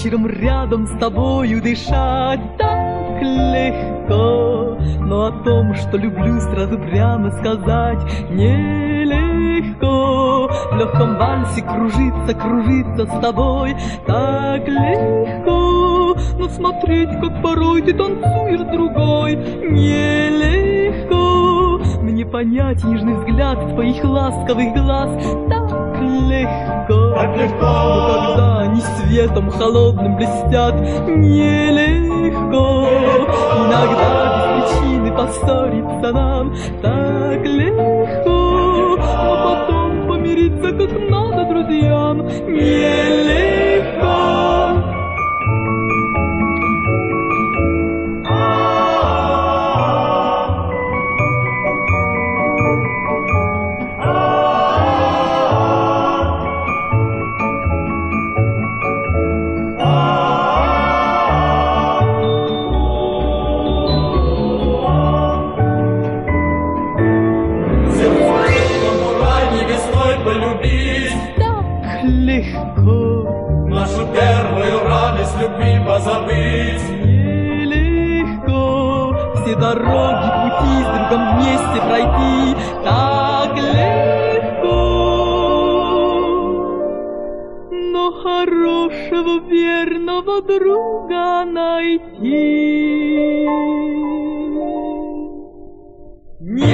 вечером рядом с тобою дышать так легко, но о том, что люблю, сразу прямо сказать нелегко. В легком вальсе кружиться, кружиться с тобой так легко, но смотреть, как порой ты танцуешь с другой, нелегко. Мне понять нежный взгляд твоих ласковых глаз так легко, так легко. Но когда они светом холодным блестят, нелегко. Иногда без причины поссориться нам так легко, но потом помириться как надо друзьям нелегко. Легко нашу первую радость любви позабыть. нелегко. Все дороги, пути с другом вместе пройти так легко, но хорошего верного друга найти